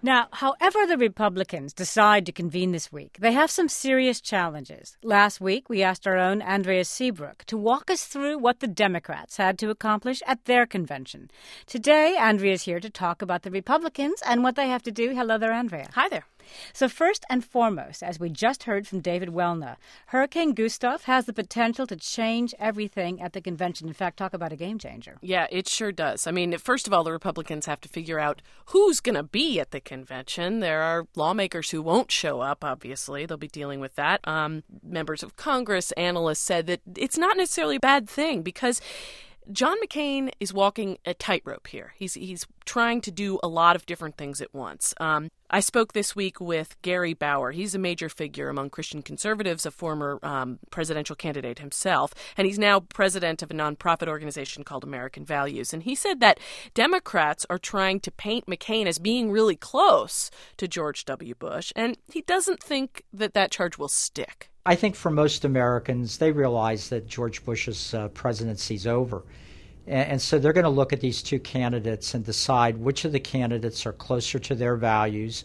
Now, however the Republicans decide to convene this week, they have some serious challenges. Last week, we asked our own Andrea Seabrook to walk us through what the Democrats had to accomplish at their convention. Today, Andrea's here to talk about the Republicans and what they have to do. Hello there, Andrea. Hi there. So first and foremost, as we just heard from David Wellna, Hurricane Gustav has the potential to change everything at the convention. In fact, talk about a game changer. Yeah, it sure does. I mean, first of all, the Republicans have to figure out who's going to be at the convention. There are lawmakers who won't show up, obviously. They'll be dealing with that. Members of Congress, analysts said that it's not necessarily a bad thing because John McCain is walking a tightrope here. He's trying to do a lot of different things at once. I spoke this week with Gary Bauer. He's a major figure among Christian conservatives, a former presidential candidate himself, and he's now president of a nonprofit organization called American Values. And he said that Democrats are trying to paint McCain as being really close to George W. Bush, and he doesn't think that that charge will stick. I think for most Americans, they realize that George Bush's presidency is over. And so they're going to look at these two candidates and decide which of the candidates are closer to their values.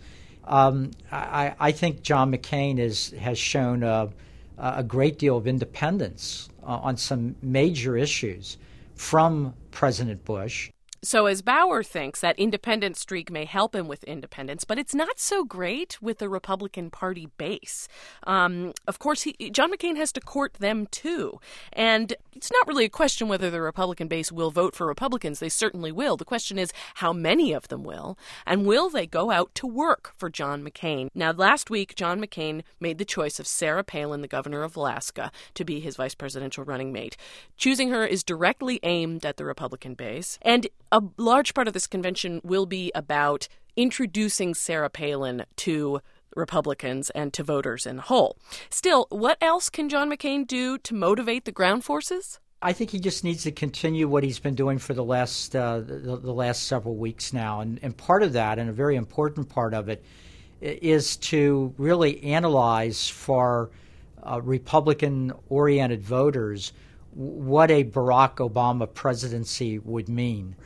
I think John McCain has shown a great deal of independence on some major issues from President Bush. So as Bauer thinks, that independent streak may help him with independence, but it's not so great with the Republican Party base. Of course, John McCain has to court them, too. And it's not really a question whether the Republican base will vote for Republicans. They certainly will. The question is how many of them will, and will they go out to work for John McCain? Now, last week, John McCain made the choice of Sarah Palin, the governor of Alaska, to be his vice presidential running mate. Choosing her is directly aimed at the Republican base, and a large part of this convention will be about introducing Sarah Palin to Republicans and to voters in whole. Still, what else can John McCain do to motivate the ground forces? I think he just needs to continue what he's been doing for the last several weeks now. And part of that, and a very important part of it, is to really analyze for Republican-oriented voters what a Barack Obama presidency would mean.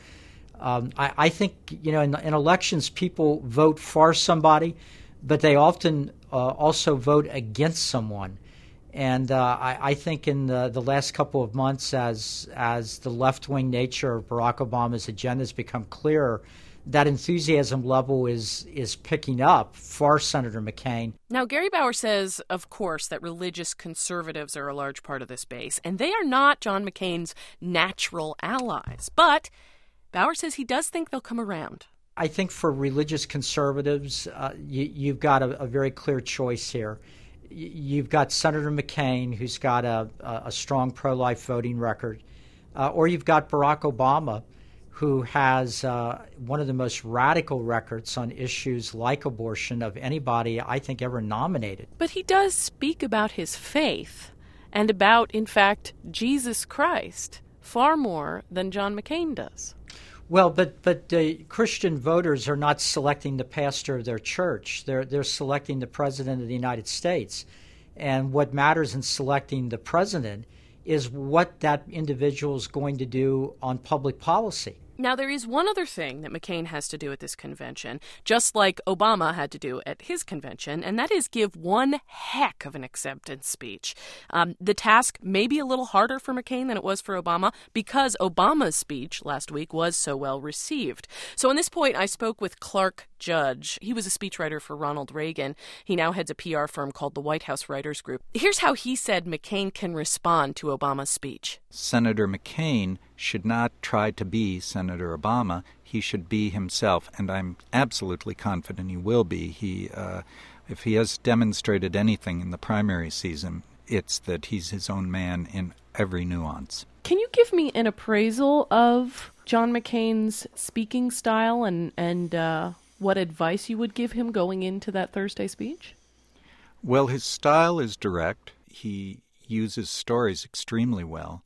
I think, in elections, people vote for somebody, but they often also vote against someone. And I think in the last couple of months, as the left-wing nature of Barack Obama's agenda has become clearer, that enthusiasm level is picking up for Senator McCain. Now, Gary Bauer says, of course, that religious conservatives are a large part of this base, and they are not John McCain's natural allies. But Bauer says he does think they'll come around. I think for religious conservatives, you've got a very clear choice here. You've got Senator McCain, who's got a strong pro-life voting record, or you've got Barack Obama, who has one of the most radical records on issues like abortion of anybody I think ever nominated. But he does speak about his faith and about, in fact, Jesus Christ far more than John McCain does. Well, but Christian voters are not selecting the pastor of their church. They're selecting the president of the United States. And what matters in selecting the president is what that individual is going to do on public policy. Now, there is one other thing that McCain has to do at this convention, just like Obama had to do at his convention, and that is give one heck of an acceptance speech. The task may be a little harder for McCain than it was for Obama because Obama's speech last week was so well received. So on this point, I spoke with Clark Judge. He was a speechwriter for Ronald Reagan. He now heads a PR firm called the White House Writers Group. Here's how he said McCain can respond to Obama's speech. Senator McCain should not try to be Senator Obama. He should be himself, and I'm absolutely confident he will be. If he has demonstrated anything in the primary season, it's that he's his own man in every nuance. Can you give me an appraisal of John McCain's speaking style and what advice you would give him going into that Thursday speech? Well, his style is direct. He uses stories extremely well.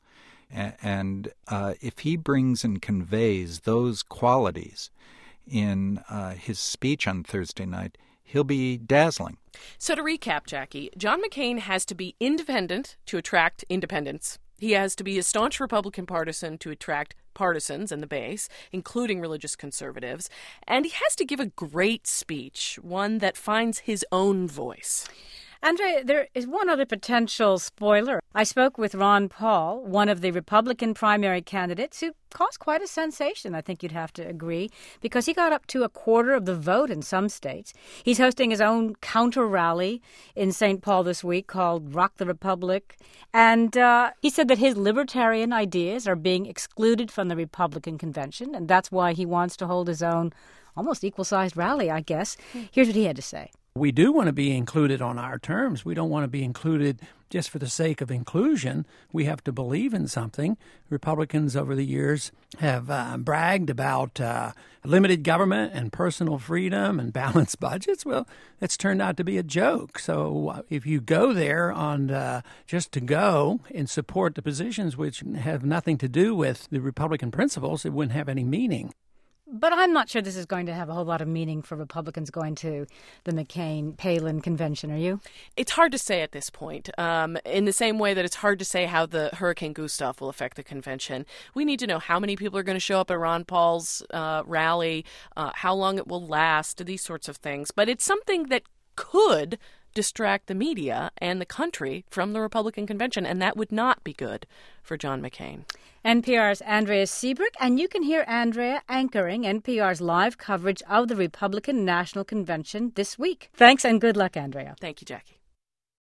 And if he brings and conveys those qualities in his speech on Thursday night, he'll be dazzling. So to recap, Jackie, John McCain has to be independent to attract independents. He has to be a staunch Republican partisan to attract partisans in the base, including religious conservatives. And he has to give a great speech, one that finds his own voice. Andrea, there is one other potential spoiler. I spoke with Ron Paul, one of the Republican primary candidates, who caused quite a sensation, I think you'd have to agree, because he got up to a quarter of the vote in some states. He's hosting his own counter-rally in St. Paul this week called Rock the Republic. And he said that his libertarian ideas are being excluded from the Republican convention, and that's why he wants to hold his own almost equal-sized rally, I guess. Here's what he had to say. We do want to be included on our terms. We don't want to be included just for the sake of inclusion. We have to believe in something. Republicans over the years have bragged about limited government and personal freedom and balanced budgets. Well, it's turned out to be a joke. So if you go there on just to go and support the positions which have nothing to do with the Republican principles, it wouldn't have any meaning. But I'm not sure this is going to have a whole lot of meaning for Republicans going to the McCain-Palin convention, are you? It's hard to say at this point. In the same way that it's hard to say how the Hurricane Gustav will affect the convention. We need to know how many people are going to show up at Ron Paul's rally, how long it will last, these sorts of things. But it's something that could distract the media and the country from the Republican convention, and that would not be good for John McCain. NPR's Andrea Seabrook, and you can hear Andrea anchoring NPR's live coverage of the Republican National Convention this week. Thanks and good luck, Andrea. Thank you, Jackie.